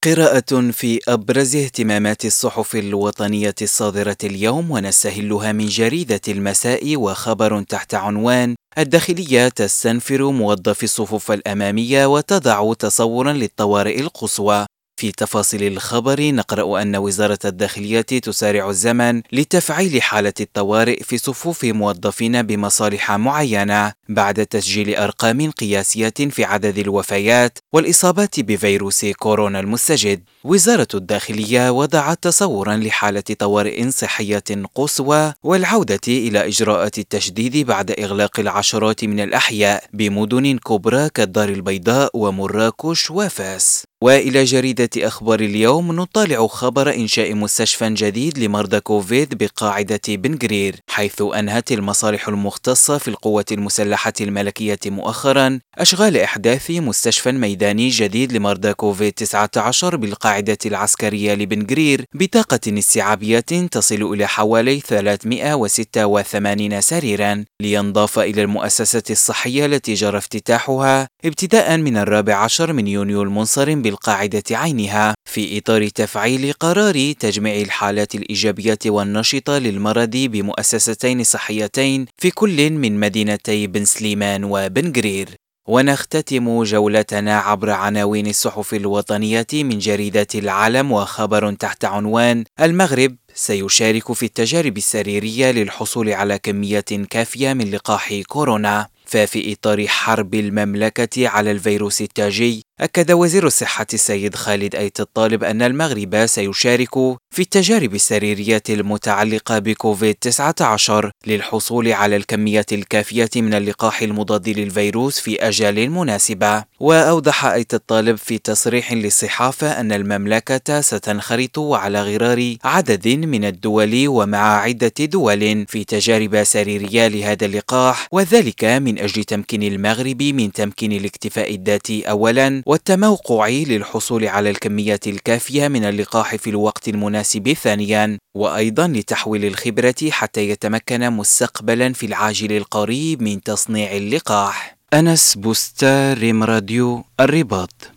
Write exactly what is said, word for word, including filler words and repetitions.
قراءة في أبرز اهتمامات الصحف الوطنية الصادرة اليوم، ونستهلها من جريدة المساء وخبر تحت عنوان: الداخلية تستنفر موظفي الصفوف الأمامية وتضع تصورا للطوارئ القصوى. في تفاصيل الخبر نقرأ أن وزارة الداخلية تسارع الزمن لتفعيل حالة الطوارئ في صفوف موظفين بمصالح معينة بعد تسجيل أرقام قياسية في عدد الوفيات والإصابات بفيروس كورونا المستجد. وزارة الداخلية وضعت تصورا لحالة طوارئ صحية قصوى والعودة إلى إجراءات التشديد بعد إغلاق العشرات من الأحياء بمدن كبرى كالدار البيضاء ومراكش وفاس. وإلى جريدة أخبار اليوم نطالع خبر إنشاء مستشفى جديد لمرضى كوفيد بقاعدة بن قرير، حيث أنهت المصالح المختصة في القوة المسلحة الملكية مؤخرا أشغال إحداث مستشفى ميداني جديد لمرضى كوفيد تسعة عشر بالقاعدة العسكرية لبن قرير بطاقة استيعابية تصل إلى حوالي ثلاثمئة وستة وثمانين سريرا، لينضاف إلى المؤسسة الصحية التي جرى افتتاحها ابتداء من الرابع عشر من يونيو المنصرم بالقاعدة عينها، في إطار تفعيل قرار تجميع الحالات الإيجابية والنشطة للمرض بمؤسستين صحيتين في كل من مدينتي بن سليمان وبن قرير. ونختتم جولتنا عبر عناوين الصحف الوطنية من جريدة العالم وخبر تحت عنوان: المغرب سيشارك في التجارب السريرية للحصول على كمية كافية من لقاح كورونا. ففي إطار حرب المملكة على الفيروس التاجي، أكد وزير الصحة السيد خالد أيت الطالب أن المغرب سيشارك في التجارب السريرية المتعلقة بكوفيد تسعة عشر للحصول على الكمية الكافية من اللقاح المضاد للفيروس في أجال مناسبة. وأوضح أيت الطالب في تصريح للصحافة أن المملكة ستنخرط على غرار عدد من الدول ومع عدة دول في تجارب سريرية لهذا اللقاح، وذلك من أجل تمكين المغرب من تمكين الاكتفاء الذاتي أولا، والتموقع للحصول على الكمية الكافية من اللقاح في الوقت المناسب ثانيا، وأيضا لتحويل الخبرة حتى يتمكن مستقبلا في العاجل القريب من تصنيع اللقاح. أنس بوستار، ريم راديو الرباط.